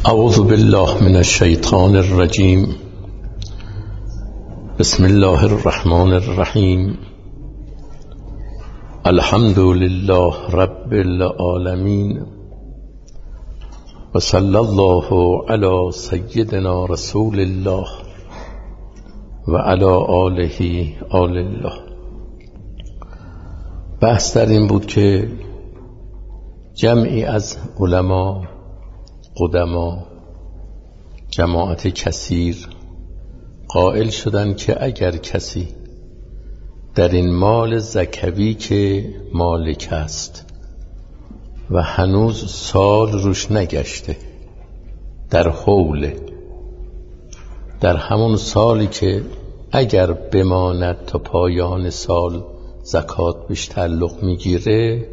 اعوذ بالله من الشیطان الرجیم. بسم الله الرحمن الرحیم. الحمد لله رب العالمین و صلی الله علی سیدنا رسول الله و علی آله آل الله. بحث در این بود که جمعی از علما، قدما، جماعت کثیر قائل شدند که اگر کسی در این مال زکوی که مالک است و هنوز سال روش نگشته، در حوله، در همون سالی که اگر بماند تا پایان سال زکات بهش تعلق میگیره،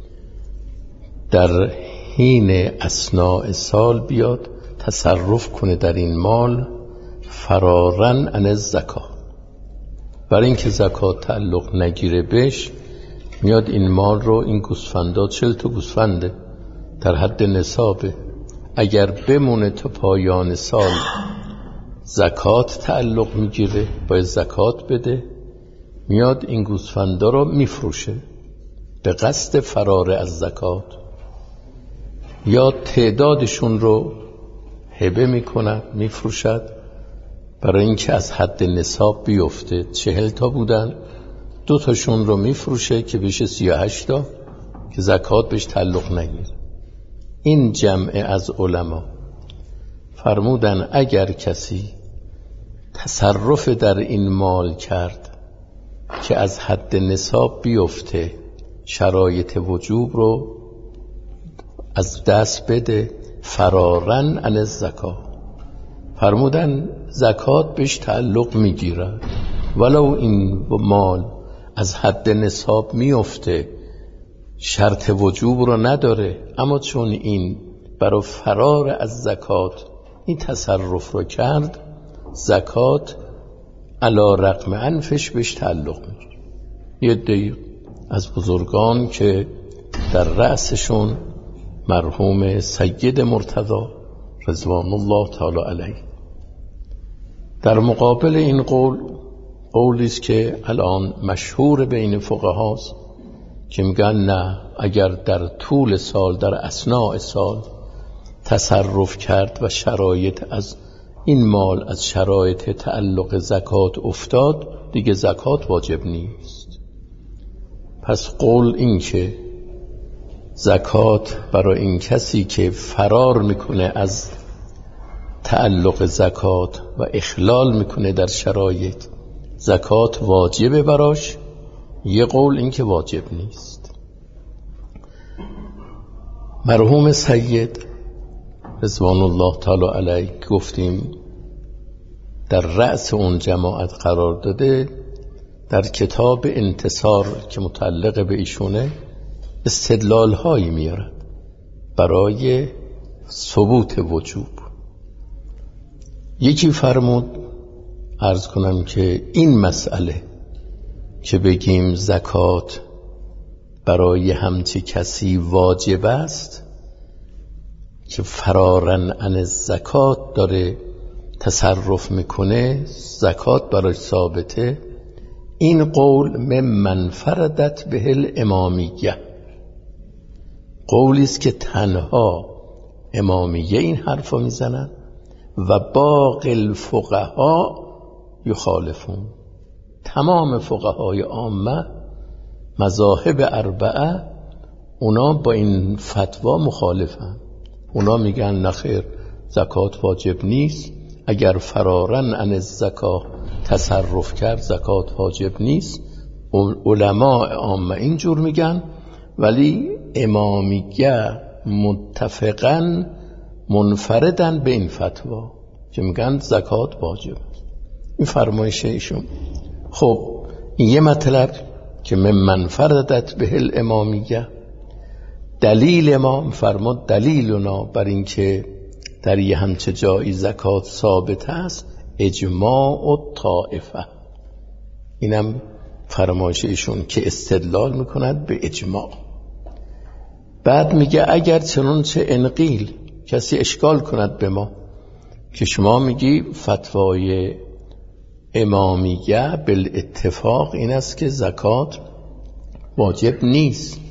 در حین اثناء سال بیاد تصرف کنه در این مال فرارن عن الزکات. برای اینکه زکات تعلق نگیره بهش، میاد این مال رو، این گوسفندا 40 تا گوسفنده در حد نصابه، اگر بمونه تا پایان سال زکات تعلق میگیره، باید زکات بده. میاد این گوسفندا رو میفروشه به قصد فرار از زکات، یا تعدادشون رو هبه میکند، میفروشد برای اینکه از حد نصاب بیفته. 40 تا بودن، 2 تاشون رو میفروشه که بشه 38 تا که زکات بهش تعلق نگیره. این جمع از علما فرمودن اگر کسی تصرف در این مال کرد که از حد نصاب بیفته، شرایط وجوب رو از دست بده، فرارن عن الزکات، فرمودن زکات بهش تعلق میگیره ولو این مال از حد نصاب میفته، شرط وجوب رو نداره، اما چون این برای فرار از زکات این تصرف رو کرد، زکات علی رغم انفش بهش تعلق میگیره. یه عده از بزرگان که در رأسشون مرحوم سید مرتضی رضوان الله تعالی علیه، در مقابل این قولی است که الان مشهور بین فقهاست که میگن نه، اگر در طول سال، در اثناء سال تصرف کرد و شرایط از این مال از شرایط تعلق زکات افتاد، دیگه زکات واجب نیست. پس قول این که زکات برای این کسی که فرار میکنه از تعلق زکات و اخلال میکنه در شرایط، زکات واجبه براش. یه قول این که واجب نیست. مرحوم سید رضوان الله تعالی علیه گفتیم در رأس اون جماعت قرار داده، در کتاب انتصار که متعلق به ایشونه استدلال هایی میارد برای ثبوت وجوب. یکی فرمود، عرض کنم که این مسئله که بگیم زکات برای همچی کسی واجب است که فرارن عن الزکات داره تصرف میکنه، زکات برای ثابته، این قول ممن فردت به الامامیه، قولی است که تنها امامیه این حرفا میزنن و باقی الفقها یخالفون. تمام فقهای عامه، مذاهب اربعه، اونا با این فتوا مخالفن. اونا میگن نخیر، زکات واجب نیست، اگر فرارن عن الزکات تصرف کرد زکات واجب نیست. علماء عامه اینجور میگن، ولی امامیه متفقاً منفردن به این فتوا که میگن زکات واجب. این فرمایش ایشون. خب این یه مطلب که ممن فردت به الامامیه. دلیل ما فرمود دلیلنا بر این که در یه همچه جایی زکات ثابت است اجماع و طائفه. اینم فرمایش ایشون که استدلال میکند به اجماع. بعد میگه اگر چنانچه انقیل کسی اشکال کند به ما که شما میگی فتوای امامیه بالاتفاق این است که زکات واجب نیست.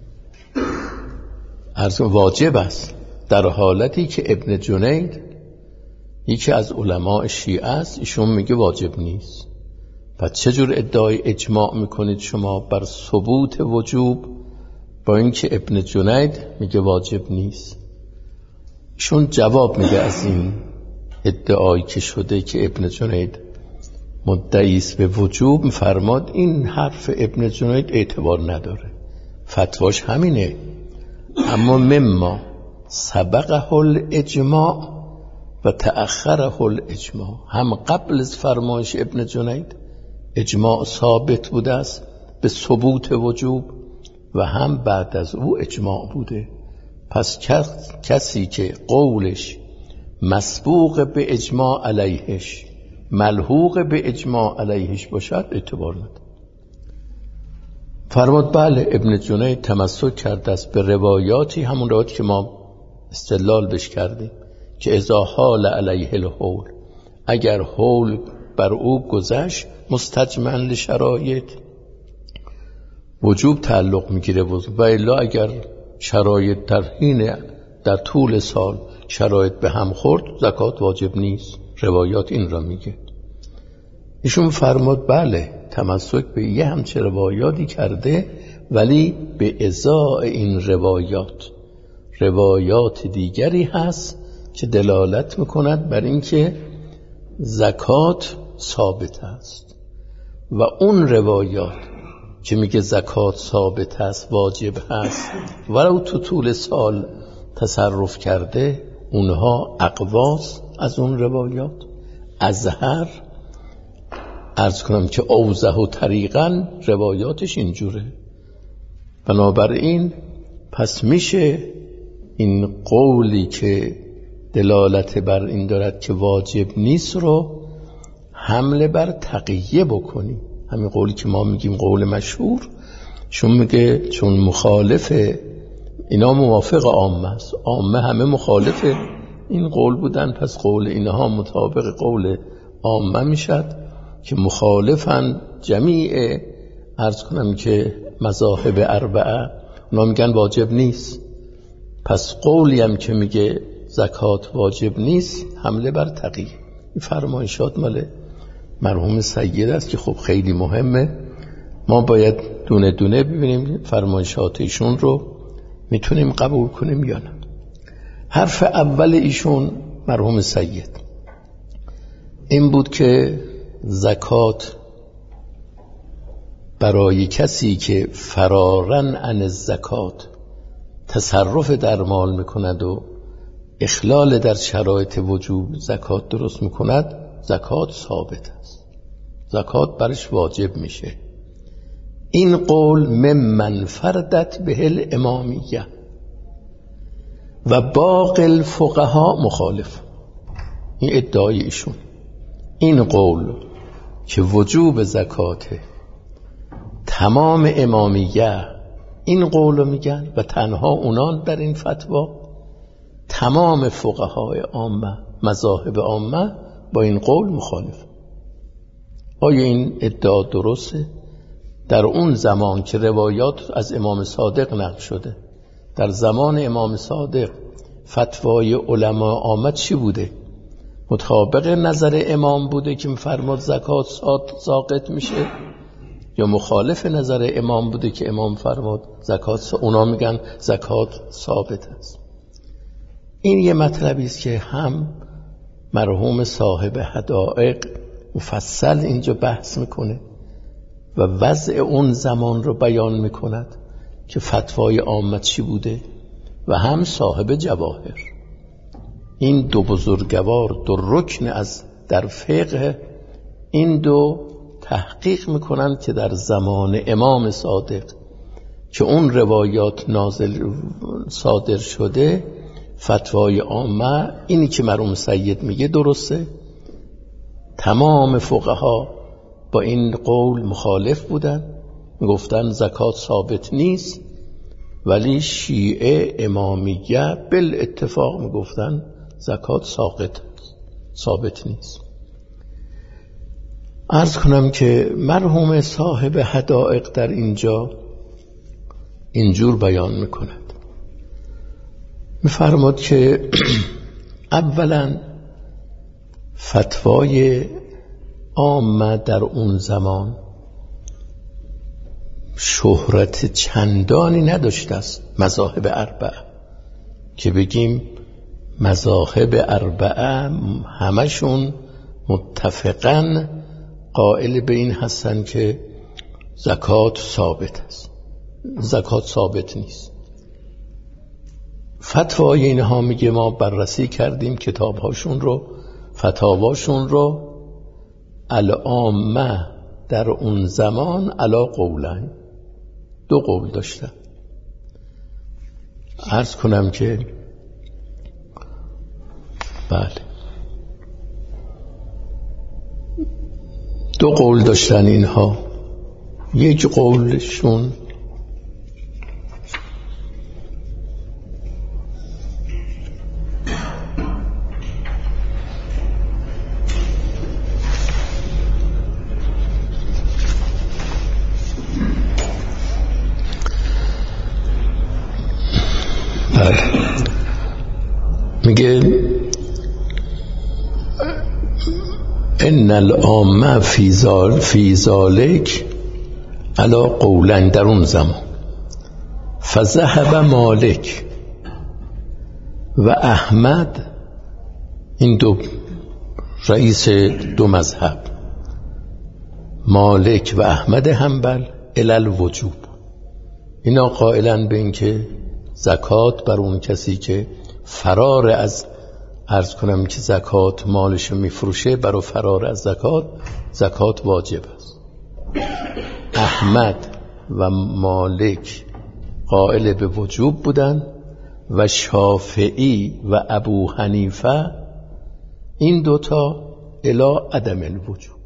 واجب است، در حالتی که ابن جنید یکی از علماء شیعه است، ایشون میگه واجب نیست. پس چجور ادعای اجماع میکنید شما بر ثبوت وجوب با اینکه ابن جنید میگه واجب نیست؟ ایشون جواب میده از این ادعایی که شده که ابن جنید مدعی است به وجوب، میفرماد این حرف ابن جنید اعتبار نداره، فتواش همینه، اما مما سبقه الاجماع و تأخره الاجماع، هم قبل از فرمایش ابن جنید اجماع ثابت بوده است به ثبوت وجوب و هم بعد از او اجماع بوده. پس کسی که قولش مسبوق به اجماع علیهش ملحوق به اجماع علیهش باشد اعتبار نداره. فرمود بله ابن جنید تمسک کرده است به روایاتی، همون روایاتی که ما استدلال بش کردیم که اذا حال علیه الحول، اگر حول بر او گذشت مستجمعا لشرایط وجوب تعلق میگیره و الا اگر شرایط در طول سال شرایط به هم خورد زکات واجب نیست. روایات این را میگه. ایشون فرمود بله تمسک به یه همچه روایاتی کرده، ولی به ازای این روایات دیگری هست که دلالت میکند بر اینکه زکات ثابت است و اون روایات که میگه زکات ثابت است واجب هست ولو تو طول سال تصرف کرده، اونها اقواس از اون روایات اظهر عرض کنم که اوضح و طریقا روایاتش اینجوره. بنابراین پس میشه این قولی که دلالت بر این دارد که واجب نیست رو حمله بر تقیه بکنی. همین قولی که ما میگیم قول مشهور، چون میگه چون مخالفه اینا موافق عامه است، عامه همه مخالف این قول بودن، پس قول اینها مطابق قول عامه میشد که مخالفن جمیع عرض کنم که مذاهب اربعه، اونا میگن واجب نیست. پس قولی هم که میگه زکات واجب نیست حمله بر تقیه. این فرمایشات مال مرحوم سید است که خب خیلی مهمه، ما باید دونه دونه ببینیم فرمایشات ایشون رو میتونیم قبول کنیم یا نه. حرف اول ایشون مرحوم سید این بود که زکات برای کسی که فرارن عن الزکات تصرف در مال میکند و اخلال در شرایط وجوب زکات درست میکند، زکات ثابت است، زکات برش واجب میشه. این قول ممن فردت به الامامیه و باقی الفقها مخالف. این ادعای ایشون، این قول که وجوب زکاته تمام امامیه این قول رو میگن و تنها اونان در این فتوا، تمام فقهای عامه مذاهب عامه با این قول مخالف. آیا این ادعا درسته؟ در اون زمان که روایات از امام صادق نقل شده، در زمان امام صادق فتوای علما عامه چی بوده؟ مطابق نظر امام بوده که میفرماد زکات ساقط میشه، یا مخالف نظر امام بوده که امام فرماد زکات اونا میگن زکات ثابت است؟ این یه مطلبی است که هم مرحوم صاحب حدائق مفصل اینجا بحث میکنه و وضع اون زمان رو بیان میکند که فتوای عامه چی بوده، و هم صاحب جواهر. این دو بزرگوار، دو رکن از در فقه، این دو تحقیق میکنند که در زمان امام صادق که اون روایات صادر شده، فتوای عامه اینی که مرحوم سید میگه درسته. تمام فقها با این قول مخالف بودن، میگفتن زکات ثابت نیست ولی شیعه امامیه بالاتفاق میگفتن زکات ثابت نیست. عرض کنم که مرحوم صاحب حدائق در اینجا اینجور بیان میکند، میفرماد که اولا فتوای عامه در اون زمان شهرت چندانی نداشته است. مذاهب اربعه که بگیم مذاهب اربعه همشون متفقاً قائل به این هستن که زکات ثابت است. زکات ثابت نیست. فتوای اینها میگه ما بررسی کردیم کتابهاشون رو، فتاواشون رو، العامه در اون زمان علا قولن، دو قول داشتن. عرض کنم که بله دو قول داشتن اینها. یک قولشون میگه ان العامه فی ذالک علا قولن، در اون زمان فذهب مالک و احمد، این دو رئیس دو مذهب، مالک و احمد حنبل، الی الوجوب، اینا قائلن به این که زکات بر اون کسی که فرار از، عرض کنم که زکات مالش میفروشه، برای فرار از زکات واجب است. احمد و مالک قائل به وجوب بودن و شافعی و ابو حنیفه این دوتا الی عدم الوجوب.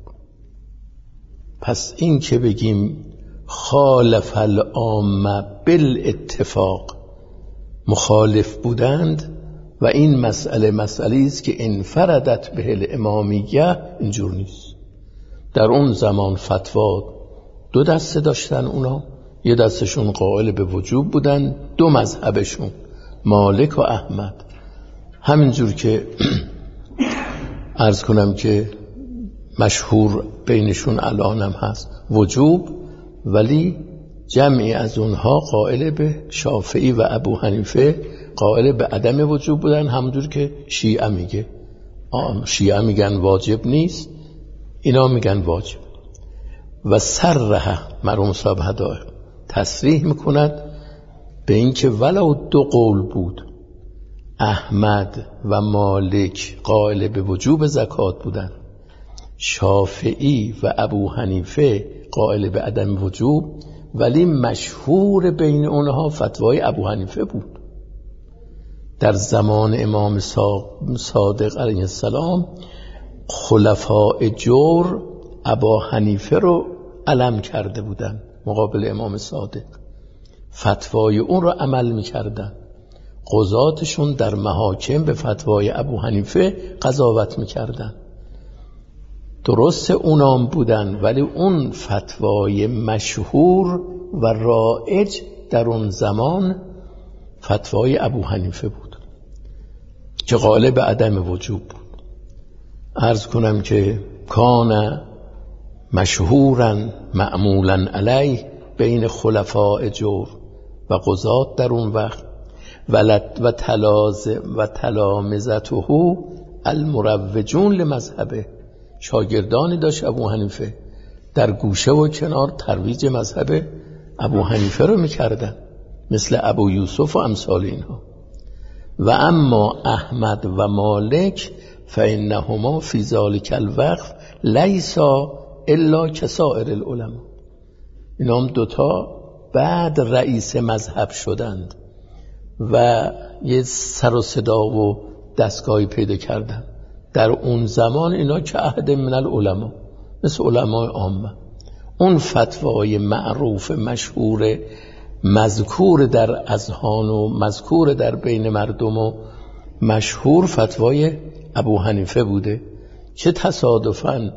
پس این که بگیم خالف العامه بالاتفاق مخالف بودند و این مسئله است که انفردت به الامامیه، اینجور نیست. در اون زمان فتوا دو دسته داشتن اونا، یه دستشون قائل به وجوب بودن، دو مذهبشون مالک و احمد، همینجور که عرض کنم که مشهور بینشون الان هم هست وجوب، ولی جمعی از اونها قائل به، شافعی و ابو حنیفه قائل به عدم وجوب بودن، همونجور که شیعه میگه. شیعه میگن واجب نیست، اینا میگن واجب. و صرح مرحوم صاحب حدائق تصریح میکند به این که ولو دو قول بود، احمد و مالک قائل به وجوب زکات بودن، شافعی و ابو حنیفه قائل به عدم وجوب، ولی مشهور بین اونها فتوای ابو حنیفه بود. در زمان امام صادق علیه السلام خلفاء جور ابا حنیفه رو علم کرده بودن مقابل امام صادق، فتوای اون رو عمل میکردن، قضاتشون در محاکم به فتوای ابو حنیفه قضاوت میکردن. درست اونام بودن، ولی اون فتوای مشهور و رایج در اون زمان فتوای ابو حنیفه بود که قائل به عدم وجوب بود. عرض کنم که کان مشهورا معمولا علیه بین خلفاء جور و قضات در اون وقت و تلامذته المروجون لمذهبه. شاگردانی داشت ابو حنیفه در گوشه و کنار ترویج مذهب ابو حنیفه رو میکردن، مثل ابو یوسف و امثال اینها. و اما احمد و مالک فانهما فی ذلک الوقت لیسا الا کسائر العلماء، اینا هم دوتا بعد رئیس مذهب شدند و یه سر و صدا و دستگاهی پیدا کردن. در اون زمان اینا که عهد من العلماء، مثل علماء عامه، اون فتوای معروف مشهور مذکور در اذهان و مذکور در بین مردم و مشهور فتوای ابو حنیفه بوده که تصادفاً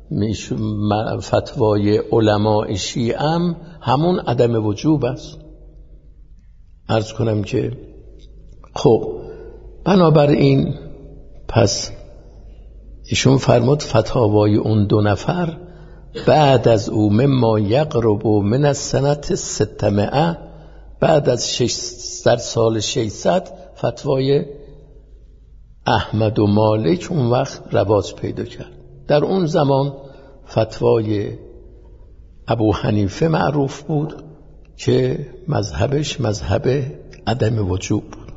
فتوای علماء شیعه همون عدم وجوب است. عرض کنم که خب بنابراین پس ایشون فرمود فتاوای اون دو نفر بعد از او مما یقرب من السنة 600 بعد از در سال 600 فتوای احمد و مالک اون وقت رواج پیدا کرد. در اون زمان فتوای ابو حنیفه معروف بود که مذهبش مذهب عدم وجوب بود.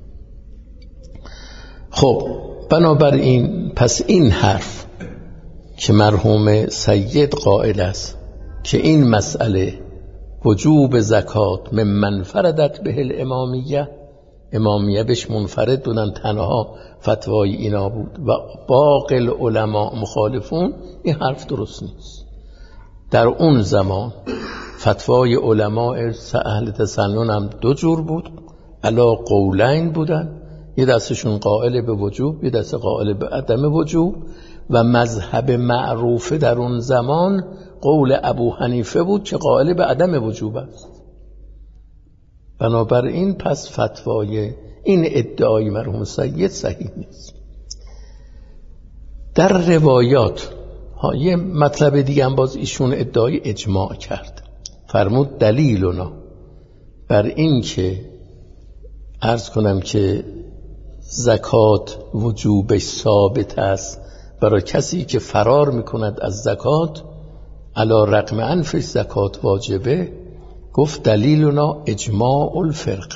خب بنابراین پس این حرف که مرحوم سید قائل است که این مسئله وجوب زکات ممن فردت به الامامیه، امامیه بهش منفرد بودن، تنها فتوای اینا بود و باقی العلماء مخالفون، این حرف درست نیست. در اون زمان فتوای علماء اهل تسنن هم دو جور بود، علا قولین بودن، یه دستشون قائل به وجوب، یه دست قائل به عدم وجوب و مذهب معروف در اون زمان قول ابو حنیفه بود که قائل به عدم وجوب است. بنابراین پس فتوای این ادعای مرحوم سید صحیح نیست. در روایات یه مطلب دیگه هم باز ایشون ادعای اجماع کرد، فرمود دلیلنا بر این که عرض کنم که زکات وجوبش ثابت است برای کسی که فرار میکند از زکات، علی رغم انفش زکات واجبه، گفت دلیلنا اجماع الفرق،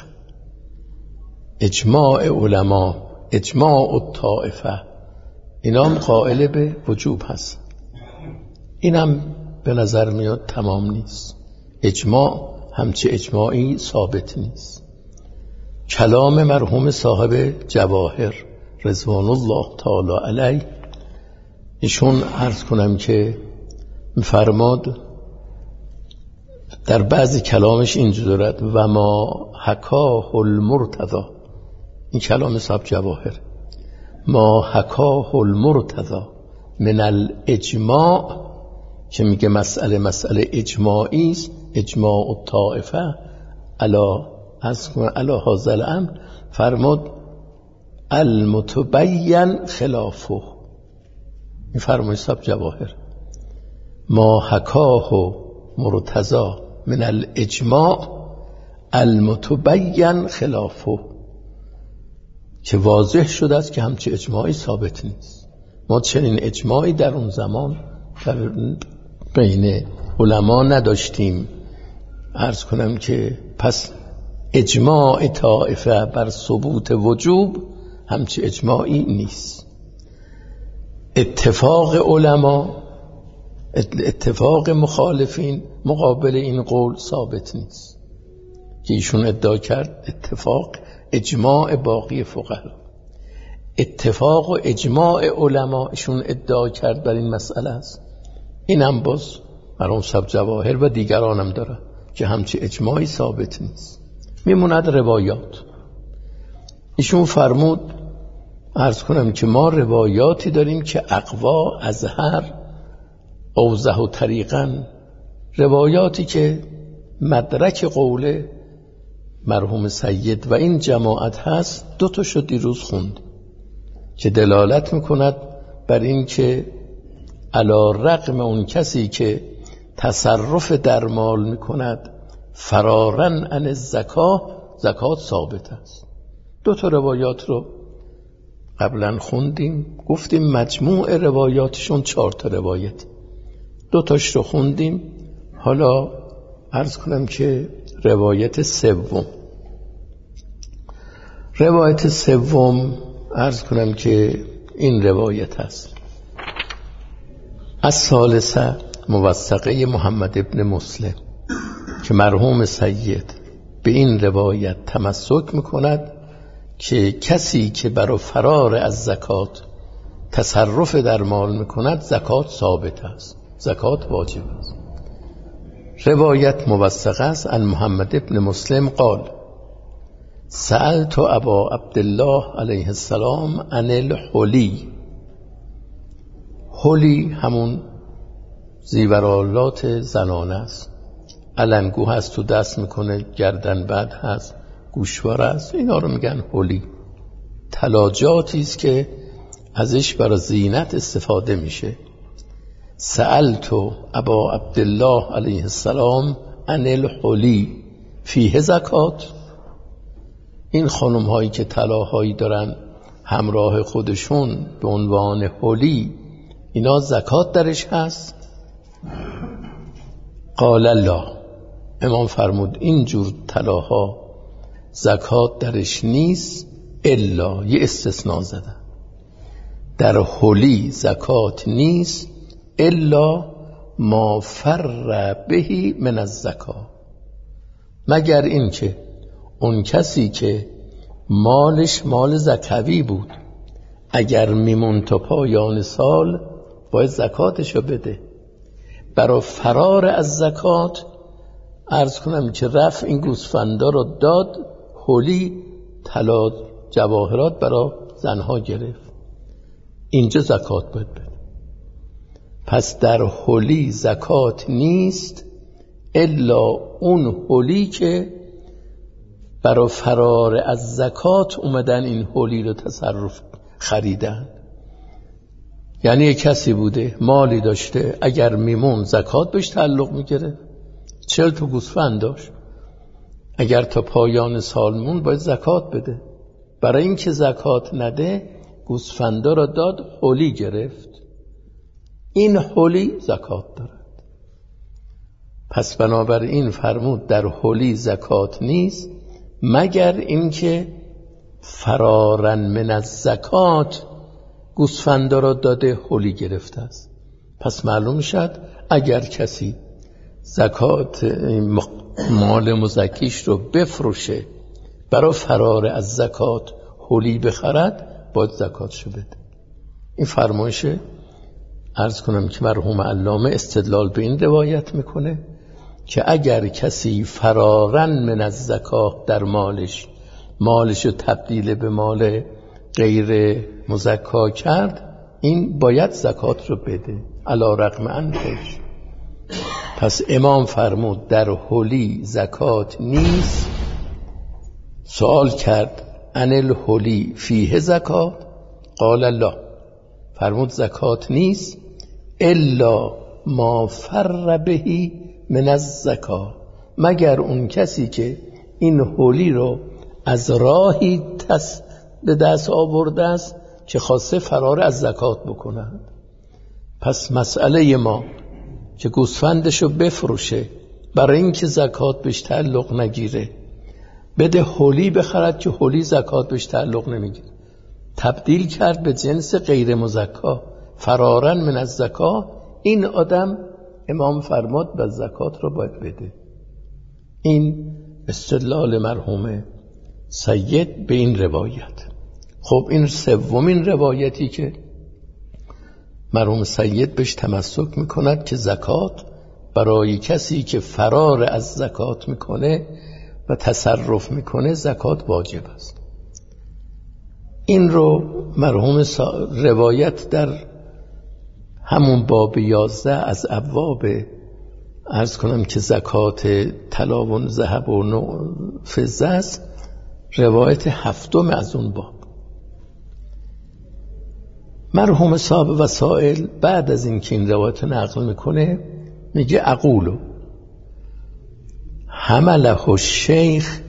اجماع علما، اجماع الطائفه، اینا هم قائل به وجوب هست. اینم به نظر میاد تمام نیست، اجماع همچه اجماعی ثابت نیست. کلام مرحوم صاحب جواهر رضوان الله تعالی علیه، ایشون عرض کنم که میفرماد در بعضی کلامش اینجور دارد و ما حکاه المرتضی، این کلام صاحب جواهر، ما حکاه المرتضی من الاجماع، که میگه مسئله اجماعی است، اجماع الطائفه علی هذا الامر، فرمود المتبین خلافه، این فرمای صاحب جواهر، ما حکاه مرتضی من الاجماع المتبین خلافه، که واضح شده است که همچه اجماعی ثابت نیست. ما چنین اجماعی در اون زمان در بین علما نداشتیم. عرض کنم که پس اجماع طائفه بر ثبوت وجوب همچه اجماعی نیست. اتفاق علما، اتفاق مخالفین مقابل این قول ثابت نیست که ایشون ادعا کرد. اتفاق اجماع باقی فقها، اتفاق و اجماع علما ایشون ادعا کرد بر این مسئله است. این هم باز مرحوم صاحب جواهر و دیگران هم داره که همچه اجماعی ثابت نیست. میموند روایات. ایشون فرمود عرض کنم که ما روایاتی داریم که اقوا از هر اوضح و طریقاً، روایاتی که مدرک قول مرحوم سید و این جماعت هست. دو تا شد دیروز خوند که دلالت میکند بر این که علی رغم اون کسی که تصرف در مال میکند فرارن عن الزکات، زکات ثابت است. دو تا روایات رو قبلا خوندیم، گفتیم مجموع روایاتشون 4 تا روایت، 2 تاش رو خوندیم. حالا عرض کنم که روایت سوم عرض کنم که این روایت هست. از ثالثه موثقه محمد ابن مسلم که مرحوم سید به این روایت تمسک میکند که کسی که برای فرار از زکات تصرف در مال میکند زکات ثابت است، زکات واجب است. روایت موثقه است عن محمد ابن مسلم قال سألت ابا عبدالله علیه السلام عن الحلی. حلی همون زیورالات زنانه است، علنگو هست تو دست میکنه، گردن بند هست، گوشوار هست، اینا رو میگن حلی. طلاجاتی است که ازش برای زینت استفاده میشه. سألت ابا عبدالله علیه السلام عن الحلی فیه زکات. این خانم هایی که طلاهایی دارن همراه خودشون به عنوان حلی، اینا زکات درش هست؟ قال لا. امام فرمود اینجور طلاها زکات درش نیست، الا یه استثناء زدن، در حلی زکات نیست الا ما فر بهی من الزکا، مگر این که اون کسی که مالش مال زکوی بود اگر میمون تا پایان سال باید زکاتشو بده. برای فرار از زکات عرض کنم که رفت این گوسفندا رو داد، حلی طلا جواهرات برای زنها گرفت، اینجا زکات باید بده. پس در حلی زکات نیست الا اون حلی که برای فرار از زکات اومدن این حلی رو تصرف خریدن. یعنی یک کسی بوده مالی داشته، اگر میمون زکات بهش تعلق میگیره، 40 تا گوسفند داشت، اگر تا پایان سال مون باید زکات بده. برای اینکه زکات نده گوسفندا را داد، حلی گرفت، این حلی زکات دارد. پس بنابراین فرمود در حلی زکات نیست مگر اینکه فرارن من از زکات گوسفندا را داده حلی گرفته است. پس معلوم شد اگر کسی زکات مال مزکیش رو بفروشه برای فرار از زکات حلی بخرد باید زکاتشو بده. این فرمایشه عرض کنم که مرحوم علامه استدلال به این روایت میکنه که اگر کسی فرارن من از زکات در مالش رو تبدیل به مال غیر مزکا کرد، این باید زکات رو بده علی رغم انفش. پس امام فرمود در حلی زکات نیست. سوال کرد عن الحلی فیه زکات قال لا. فرمود زکات نیست الا ما فر بهی من الزکا، مگر اون کسی که این حلی رو از راهی به دست آورده است که خواسته فرار از زکات بکنند. پس مسئله ما که گوسفندشو بفروشه برای اینکه زکات بهش تعلق نگیره، بده حلی بخرد که حلی زکات بهش تعلق نمیگیره، تبدیل کرد به جنس غیر مزکا، فرارن من از زکا، این آدم امام فرمود و زکات رو باید بده. این استدلال مرحوم سید به این روایت. خب این سومین روایتی که مرحوم سید بهش تمسک میکند که زکات برای کسی که فرار از زکات میکنه و تصرف میکنه زکات واجب است. این رو مرحوم روایت در همون باب 11 از ابواب عرض کنم که زکات طلا و ذهب و فضه است، روایت 7 از اون باب. مرحوم صاحب وسائل بعد از اینکه این روایت نقل میکنه میگه اقولو حمله الشیخ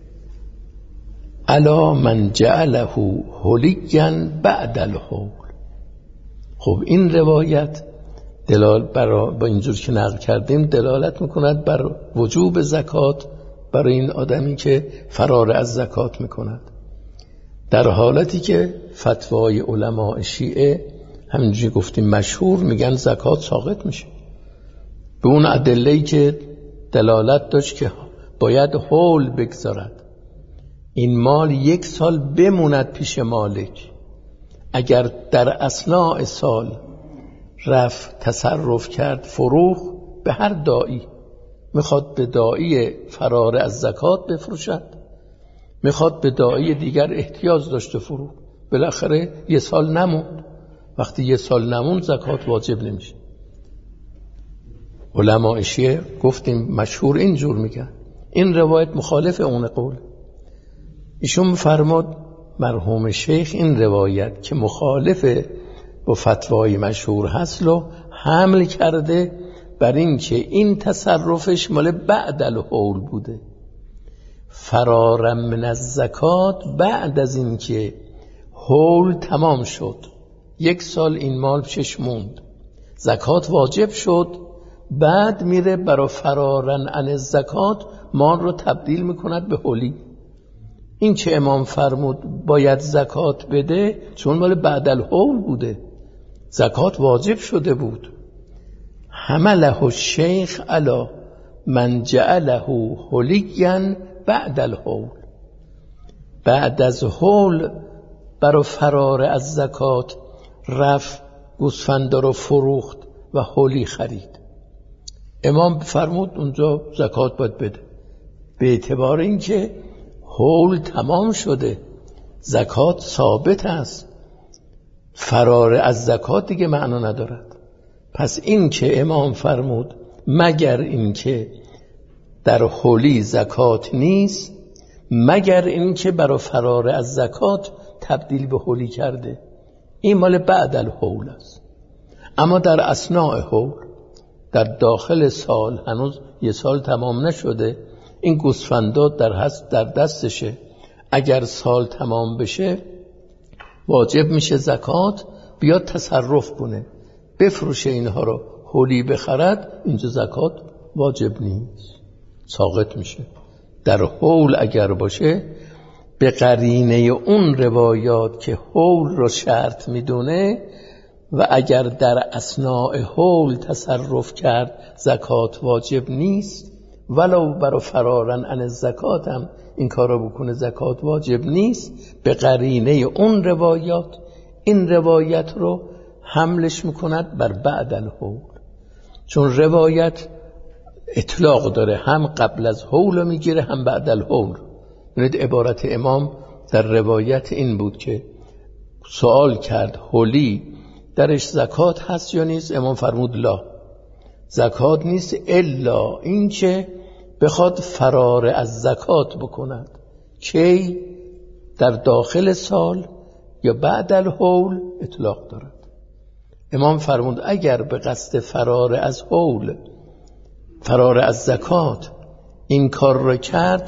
علی من جعله حلیا بعد الحول. خب این روایت با اینجور که نقل کردیم دلالت میکند بر وجوب زکات برای این آدمی که فرار از زکات میکند، در حالتی که فتوای علماء شیعه همینجوری گفتیم مشهور میگن زکات ساقط میشه به اون ادله‌ای که دلالت داشت که باید حول بگذارد، این مال 1 سال بموند پیش مالک. اگر در اثناء سال رفت تصرف کرد فروخ به هر داعی میخواد به داعی فرار از زکات بفروشد، میخواد به داعی دیگر احتیاج داشته فرو. بالاخره 1 سال نموند. وقتی 1 سال نموند زکات واجب نمیشه. علماء شیعه گفتیم مشهور اینجور میگن. این روایت مخالف اون قول. ایشون فرمود مرحوم شیخ این روایت که مخالف با فتوای مشهور هست رو حمل کرده بر این که این تصرفش مال بعد الحول بوده. فرارا من الزکات، بعد از این که حول تمام شد 1 سال این مال پیشش موند، زکات واجب شد، بعد میره برای فرارا عن الزکات مال رو تبدیل میکند به حولی. این که امام فرمود باید زکات بده چون مال بعد الحول بوده، زکات واجب شده بود. حمله الشیخ علی من جعله حلیا بعد الحول، بعد از حول برای فرار از زکات رفت گوسفند رو فروخت و حولی خرید. امام فرمود اونجا زکات باید بده، به اعتبار اینکه حول تمام شده، زکات ثابت است، فرار از زکات دیگه معنا ندارد. پس این که امام فرمود مگر این که در حولی زکات نیست، مگر این که برای فرار از زکات تبدیل به حولی کرده، این مال بعد الحول است. اما در اثناء حول، در داخل سال، هنوز 1 سال تمام نشده، این گوسفندا در دستشه، اگر سال تمام بشه واجب میشه زکات، بیاد تصرف کنه بفروشه اینها رو حولی بخرد، اینجا زکات واجب نیست، ساقط میشه. در حول اگر باشه به قرینه اون روایات که حول رو شرط میدونه و اگر در اثناء حول تصرف کرد زکات واجب نیست، ولو برای فرارن عن الزکات هم این کارو بکنه زکات واجب نیست، به قرینه اون روایات این روایت رو حملش میکند بر بعد الحول. چون روایت اطلاق داره، هم قبل از حول میگیره هم بعد الحول. ببینید عبارت امام در روایت این بود که سوال کرد حولی درش زکات هست یا نیست؟ امام فرمود لا، زکات نیست الا این که بخواد فرار از زکات بکند. کی؟ در داخل سال یا بعد الحول اطلاق دارد. امام فرمود اگر به قصد فرار از حول، فرار از زکات این کار را کرد،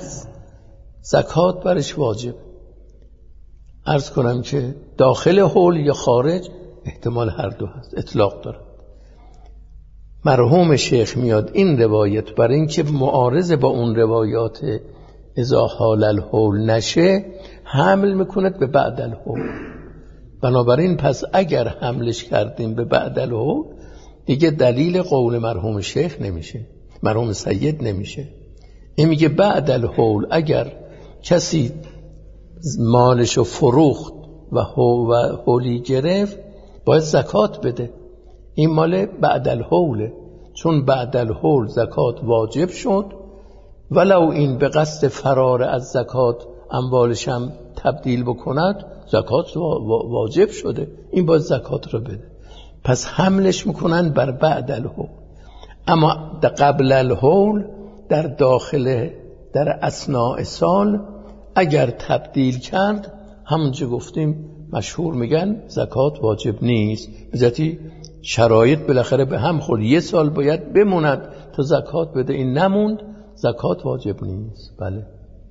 زکات برش واجب. عرض کنم که داخل حول یا خارج احتمال هر دو هست، اطلاق دارد. مرحوم شیخ میاد این روایت برای اینکه معارض با اون روایات اذا حال الحول نشه حمل میکند به بعد الحول. بنابراین پس اگر حملش کردیم به بعد الحول دیگه دلیل قول مرحوم شیخ نمیشه، مرحوم سید نمیشه. این میگه بعد الحول اگر کسی مالشو فروخت و حولی گرفت باید زکات بده، این مال بعد الحوله، چون بعد الحول زکات واجب شد، ولو این به قصد فرار از زکات اموالش هم تبدیل بکند زکات واجب شده، این باید زکات رو بده. پس حملش میکنن بر بعد الحول. اما قبل الحول در داخل در اثناء سال اگر تبدیل کرد، همونجا گفتیم مشهور میگن زکات واجب نیست، بذاتی شرایط بالاخره به هم خورد، 1 سال باید بموند تا زکات بده، این نموند زکات واجب نیست. بله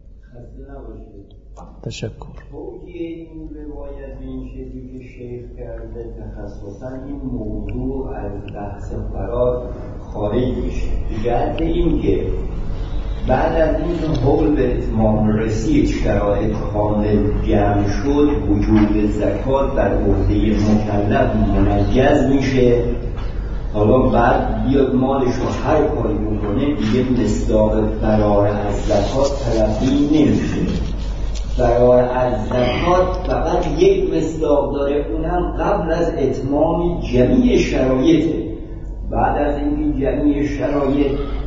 تشکر. توجیه این روایت به این شکلی که شیخ کرده تخصصا این موضوع از بحث فرار خارج میشه، جهت این که بعد از این حول به اتمام رسید، شرایط کامل جمع شد، وجود زکات بر عهده مکلف منجز میشه. حالا بعد بیاد مالش رو هر کاری بکنه دیگه مصداق فرار از زکات تلقی نمیشه. فرار از زکات فقط یک مصداق داره، اونم قبل از اتمام جمیع شرایطه. بعد از اینکه جمیع شرایط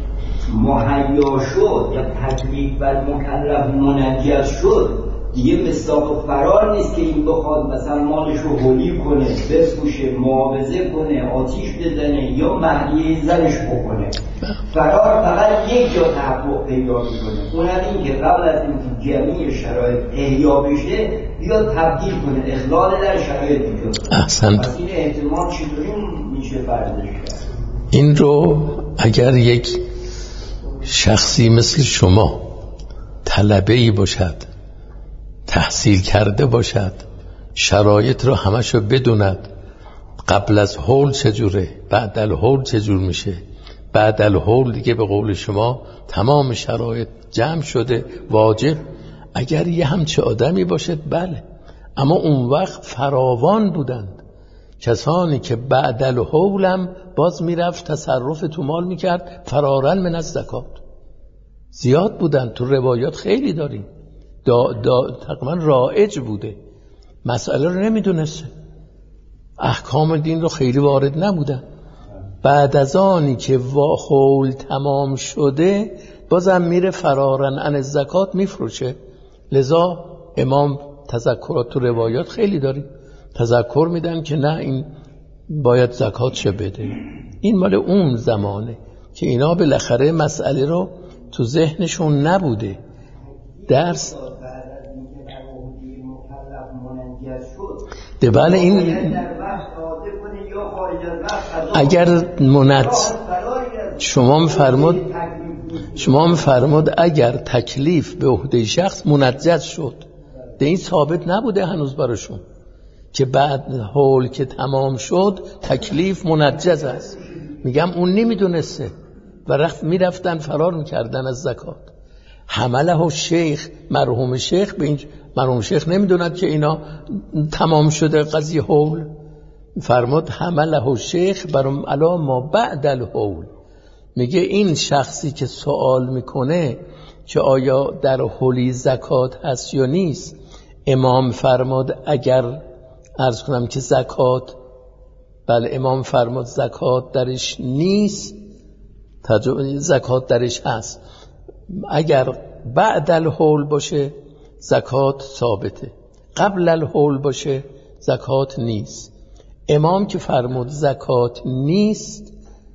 مهیا شد یا تکلیف بر مکلف منجز شد، دیگه مصداق فرار نیست که این بخواد مثلا مالش رو هولی کنه، بفروشه، معاوضه کنه، آتیش بزنه یا مهریه زنش بکنه. فرار فقط یک جا تحقق پیدا میکنه، اونم این که قبل از اینکه جمعی شرایط احیا بشه یا تبدیل کنه، اخلال در شرایط ایجاد. احسنت. پس این احتمال چطوری میشه فرضش کرد؟ این رو اگر یک شخصی مثل شما طلبه‌ای باشد، تحصیل کرده باشد، شرایط رو همشو بدوند، قبل از حول چجوره، بعد الحول چجور میشه، بعد الحول دیگه به قول شما تمام شرایط جمع شده واجب، اگر یه همچه آدمی باشد بله. اما اون وقت فراوان بودند کسانی که بعد الحولم باز میرفت تصرف تو مال میکرد فرارن من از زکات. زیاد بودند، تو روایات خیلی داریم، تقریبا رایج بوده، مسئله رو نمیدونسته، احکام دین رو خیلی وارد نبودن. بعد از آنی که حول تمام شده بازم میره فرارن عن الزکات میفروشه. لذا امام تذکرات تو روایات خیلی داریم، تذکر میدن که نه این باید زکات چه بده. این مال اون زمانه که اینا بالاخره مسئله رو تو ذهنشون نبوده. درس بله این اگر شما میفرمود اگر تکلیف به عهده شخص منجز شد، ده این ثابت نبوده هنوز براشون که بعد حول که تمام شد تکلیف منجز است. میگم اون نمیدونسته و میرفتن فرار میکردن از زکات. حمله شیخ، مرحوم شیخ، به این مرحوم شیخ نمیدوند که اینا تمام شده قضیه حول. فرمود حمله شیخ برام علا ما بعد الحول. میگه این شخصی که سوال میکنه که آیا در حولی زکات هست یا نیست، امام فرمود اگر عرض کنم که زکات، بله امام فرمود زکات درش نیست، زکات درش هست. اگر بعد الحول باشه زکات ثابته، قبل الحول باشه زکات نیست. امام که فرمود زکات نیست،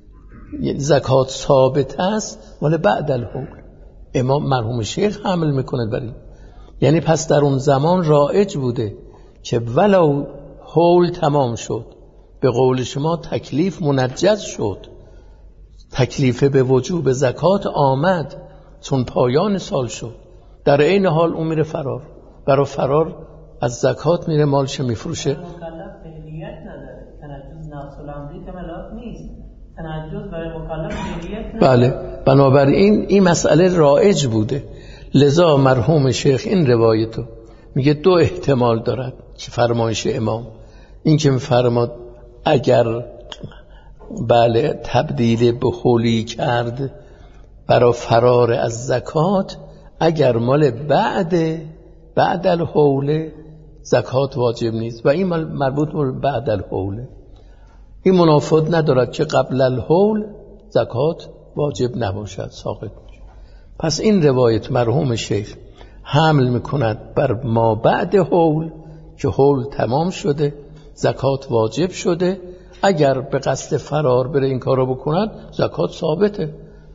زکات ثابت است، ولی بعد الحول. امام مرحوم شیخ حمل میکنه بر این. یعنی پس در اون زمان رایج بوده که ولو حول تمام شد، به قول شما تکلیف منجز شد، تکلیف به وجوب زکات آمد چون پایان سال شد، در این حال اون میره فرار، برای فرار از زکات میره مالش میفروشه. مکلف ملیت نداره، تنجز نفس الامری کمالات نیست، تنجز برای مکلف ملیت نداره. بله، بنابراین این مسئله رایج بوده. لذا مرحوم شیخ این روایتو میگه دو احتمال دارد که فرمایش امام، این که میفرماد اگر بله تبدیل به حولی کرد برای فرار از زکات، اگر مال بعد الحول زکات واجب نیست و این مربوط به بعد الحول. این منافات ندارد که قبل الحول زکات واجب نباشد، ساقط میشه. پس این روایت مرحوم شیخ حمل میکند بر ما بعد حول که حول تمام شده، زکات واجب شده. اگر به قصد فرار بره این کارو بکند زکات ثابته،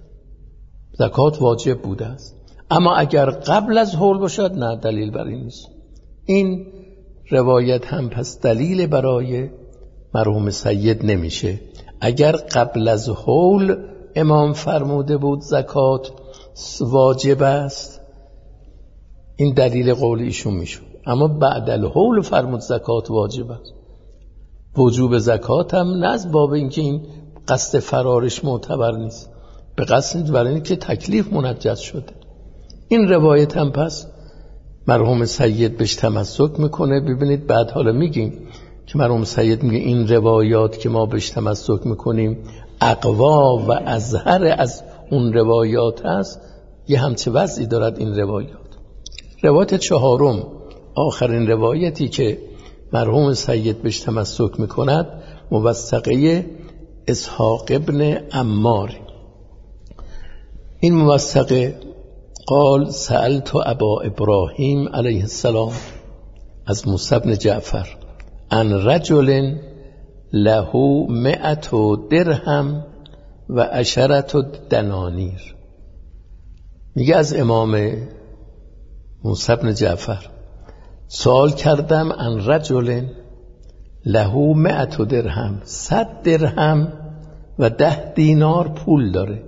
زکات واجب بوده است. اما اگر قبل از حول باشد نه، دلیل بر این نیست. این روایت هم پس دلیل برای مرحوم سید نمیشه. اگر قبل از حول امام فرموده بود زکات واجب است، این دلیل قول ایشون میشود. اما بعد الحول فرمود زکات واجب است. وجوب زکات هم نه از باب اینکه این قصد فرارش معتبر نیست، به قصد برای اینکه تکلیف منجز شده. این روایت هم پس مرحوم سید بهش تمسک میکنه. ببینید بعد حالا میگیم که مرحوم سید میگه این روایات که ما بهش تمسک میکنیم اقوا و ازهر از اون روایات هست. یه همچه وضعی دارد این روایات. روایت چهارم، آخرین روایتی که مرحوم سید بهش تمسک میکند، موثقه اسحاق ابن عمار. این موثقه قال سألت ابا ابراهیم علیه السلام از موسی بن جعفر عن رجل له 100 درهم و 10 دنانیر. میگه از امام موسی بن جعفر سوال کردم عن رجل له 100 درهم، 100 درهم و 10 دینار پول داره،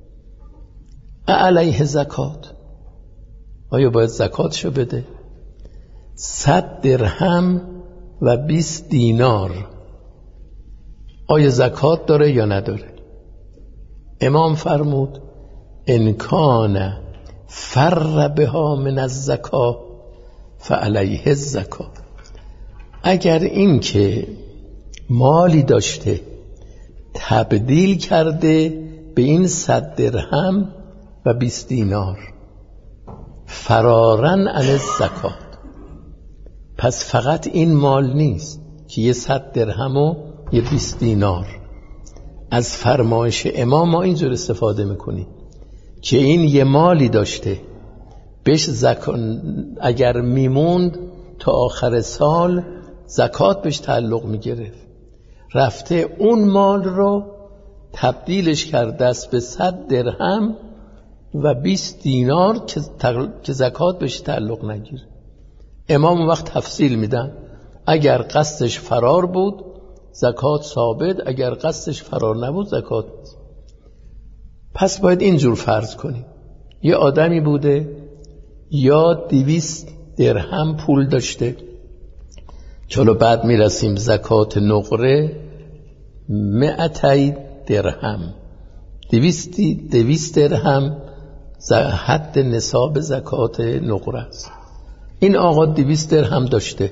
علیه زکات، آیا باید زکاتشو بده؟ 100 درهم و 20 دینار آیا زکات داره یا نداره؟ امام فرمود ان کان فر بها من الزکات فعلیه الزکات. اگر این که مالی داشته تبدیل کرده به این 100 درهم و 20 دینار فرارن عن الزکات، پس فقط این مال نیست که یه 100 درهم و یه 20 دینار. از فرمایش امام ما اینجور استفاده میکنیم که این یه مالی داشته بهش اگر میموند تا آخر سال زکات بهش تعلق میگرفت، رفته اون مال رو تبدیلش کرده است به 100 درهم و 20 دینار که زکات بهش تعلق نگیره. امام اون وقت تفصیل میدن اگر قصدش فرار بود زکات ثابت، اگر قصدش فرار نبود زکات نیست. پس باید اینجور فرض کنیم یه آدمی بوده یا 200 درهم پول داشته، چلو بعد میرسیم زکات نقره 200 درهم، 200 درهم حد نصاب زکات نقره است. این آقا 200 درهم داشته،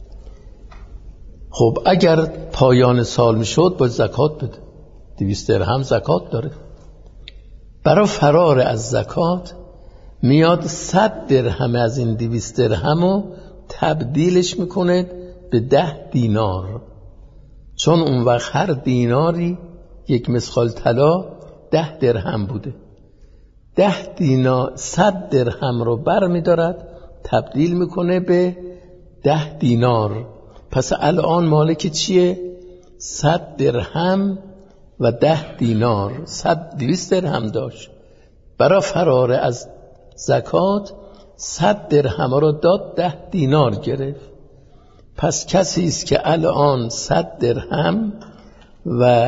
خب اگر پایان سال میشد باید زکات بده، 200 درهم زکات داره. برای فرار از زکات میاد 100 درهم از این 200 درهم رو تبدیلش میکنه به 10 دینار، چون اون وقت هر دیناری یک مسخال طلا 10 درهم بوده. 10 دینار 100 درهم رو بر میدارد تبدیل میکنه به 10 دینار. پس الان مالک چیه؟ 100 درهم و 10 دینار. 200 درهم داشت، برای فرار از زکات 100 درهم رو داد 10 دینار گرفت. پس کسی است که الان 100 درهم و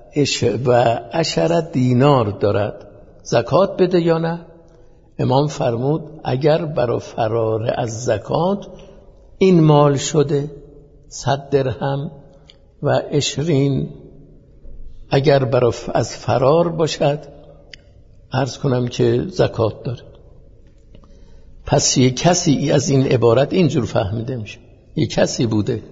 10 دینار دارد، زکات بده یا نه؟ امام فرمود اگر برای فرار از زکات این مال شده 100 درهم و 20 اگر برای از فرار باشد عرض کنم که زکات داره. پس یک کسی از این عبارت اینجور فهمیده میشه، یک کسی بوده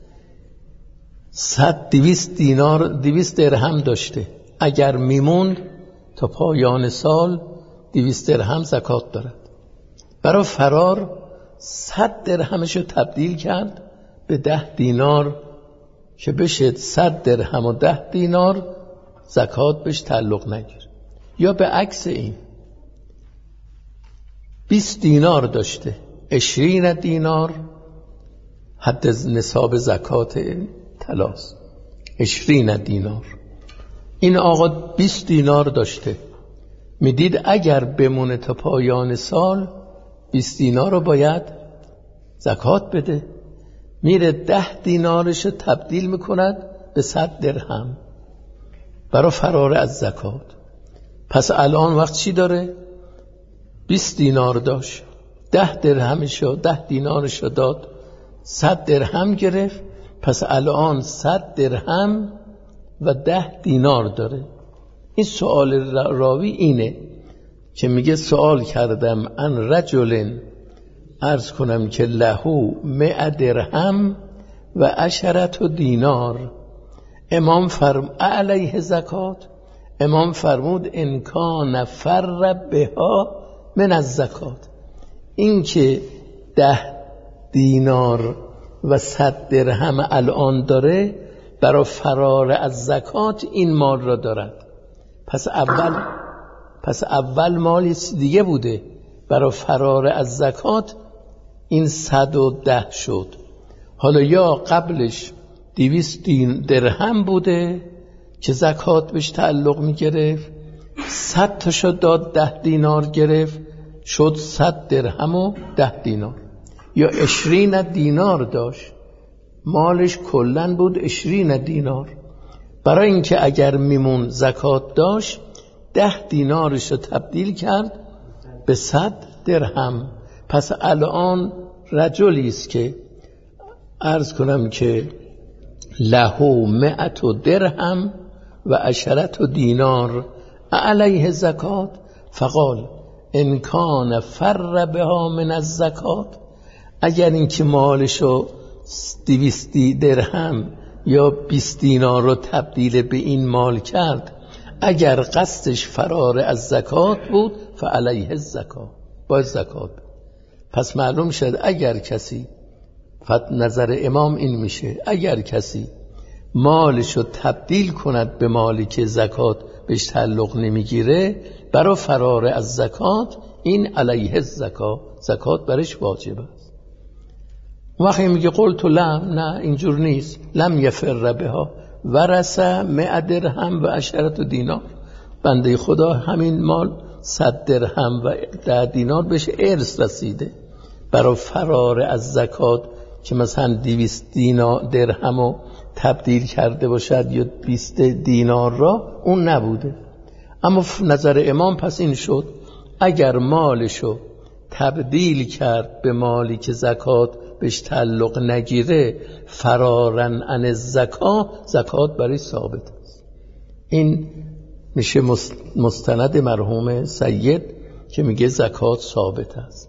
200 دینار 200 درهم داشته، اگر میموند تا پایان سال 200 درهم زکات دارد. برای فرار 100 درهمشو تبدیل کرد به 10 دینار که بشه 100 درهم و 10 دینار زکات بهش تعلق نگیر. یا به عکس این 20 دینار داشته، 20 دینار حد نصاب زکات طلاست، 20 دینار. این آقا 20 دینار داشته، میدید اگر بمونه تا پایان سال 20 دینار رو باید زکات بده، میره 10 دینارش تبدیل میکند به 100 درهم برای فرار از زکات. پس الان وقت چی داره؟ 20 دینار داشت، 10 درهمشو 10 دینارشو داد 100 درهم گرفت، پس الان 100 درهم و 10 دینار داره. این سوال راوی اینه که میگه سوال کردم ان رجل عرض کنم که له 100 درهم و 10 دینار، امام فرمود علیه زکات. امام فرمود ان کان فر بها من الزکات، این که 10 دینار و 100 درهم الان داره برای فرار از زکات این مال را دارد. پس اول مال دیگه بوده، برای فرار از زکات این 110 شد. حالا یا قبلش 200 درهم بوده که زکات بهش تعلق می گرفت، 100 تاشو داد 10 دینار گرفت، شد 100 درهم و 10 دینار. یا 20 دینار داشت، مالش کلن بود 20 دینار، برای اینکه اگر میمون زکات داشت 10 دینارش رو تبدیل کرد به 100 درهم. پس الان رجلی است که عرض کنم که له 100 درهم و 10 دینار علیه زکات، فقال ان کان فر بها من الزکات، اگر اینکه مالشو 200 درهم یا 20 دینار رو تبدیل به این مال کرد، اگر قصدش فرار از زکات بود فعلیه الزکات، باید زکات. پس معلوم شد اگر کسی، نظر امام این میشه، اگر کسی مالشو تبدیل کند به مالی که زکات بهش تعلق نمیگیره، برای فرار از زکات این علیه الزکات، زکات برش واجب است. وقتی میگه قلت لم، نه اینجور نیست، لم یفر بها ورث 100 درهم و 10 دینار، بنده خدا همین مال 100 درهم و 10 دینار بهش ارث رسیده، برای فرار از زکات که مثلا 200 درهم رو تبدیل کرده باشد یا 20 دینار را، اون نبوده. اما نظر امام پس این شد اگر مالشو تبدیل کرد به مالی که زکات بهش تعلق نگیره، فرارن عن الزکات، زکات برای ثابت است. این میشه مستند مرحوم سید که میگه زکات ثابت است.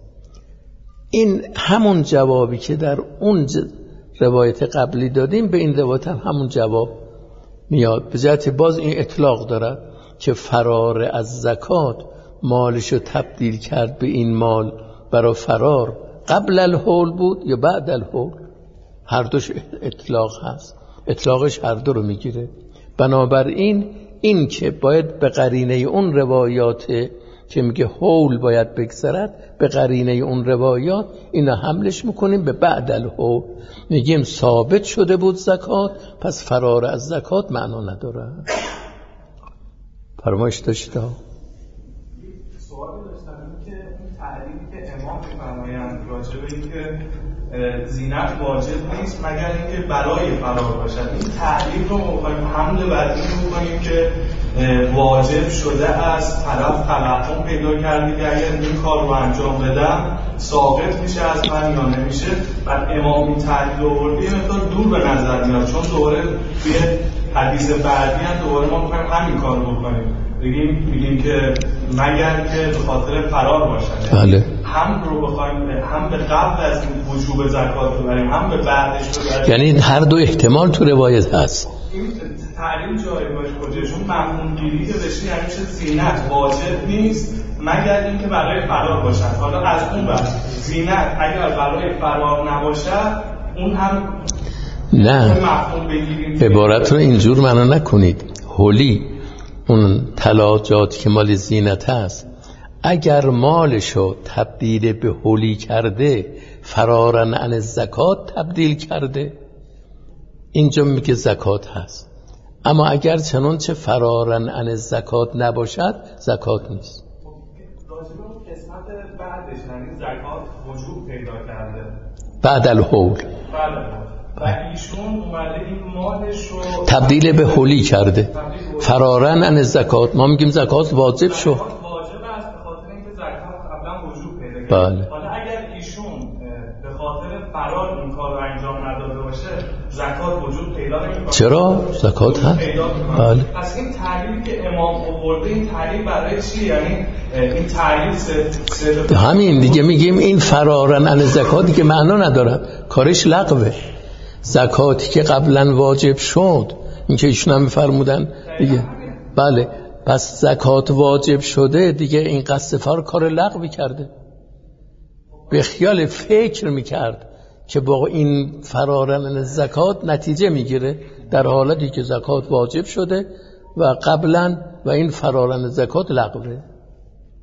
این همون جوابی که در اون روایت قبلی دادیم به این روایت هم همون جواب میاد، به جهت باز این اطلاق دارد که فرار از زکات مالشو تبدیل کرد به این مال برای فرار، قبل الحول بود یا بعد الحول، هر دوش اطلاق هست، اطلاقش هر دو رو میگیره. بنابراین این که باید به قرینه اون روایات که میگه حول باید بگذرد، به قرینه اون روایات اینا حملش میکنیم به بعد الحول، میگیم ثابت شده بود زکات، پس فرار از زکات معنا نداره. فرمایش داشته. سوالی داشتم که این تعریفی که امام می‌فرمایند راجع به اینکه زینت واجب نیست مگر اینکه برای فرار باشد، این تعریف رو می‌خوایم حمل بر این بکنیم که واجب شده از طرف توهم پیدا کرده که اگر این کار رو انجام بدم ثابت میشه از من یا نمیشه. بعد امام این تعریف رو آورده یه مقدار دور به نظر میاد، چون دوباره توی حدیث بعدی هم دوباره ما می‌خوایم همین کار رو بکنیم، میگیم که مگر که به خاطر فرار باشد. بله. هم رو بخوایم هم به قبل از این وجوب زکات ببریم هم به بعدش ببریم، یعنی هر دو احتمال تو روایت هست. این تعلیم جایی باش کجاست، چون مفهوم گیری که بشه یعنی چه زینت واجب نیست مگر اینکه برای فرار باشد. حالا از اون بعد زینت اگر برای فرار نباشد اون هم نه، عبارت رو اینجور معنا نکنید. هولی اون طلاجات که مال زینت هست، اگر مالشو تبدیل به هولی کرده، فرارن عن الزکات تبدیل کرده، اینجا میگه زکات هست. اما اگر چنانچه فرارن عن الزکات نباشد، زکات نیست. راجبه اون قسمت بعدش یعنی زکات وجوب پیدا کرده بعد الحول، و ایشون اومده این مالش رو تبدیل به هولی کرده، فرارن عن الزکات. ما میگیم زکات واجب شد، واجب است به خاطر اینکه زکات قبلا وجوب پیدا کرده. بله. حالا اگر ایشون به خاطر فرار این کار رو انجام نداده باشه زکات وجود پیدا نمی‌کنه. چرا؟ زکات هست. بله. پس این تعریفی که امام آورده این تعریف برای چی؟ یعنی این تعریف همین دیگه میگیم این فرارن عن الزکاتی که معنا نداره، کارش لغوه. زکاتی که قبلا واجب شد، این که ایشون هم می‌فرمودن دیگه، بله، پس زکات واجب شده دیگه، این قصد فرار کار لغوی کرده. به خیال فکر میکرد که با این فرارن زکات نتیجه میگیره، در حالتی که زکات واجب شده و قبلا و این فرارن زکات لغوه.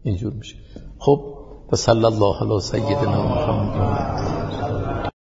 اینجور میشه. خب و صلی الله علی سیدنا محمد.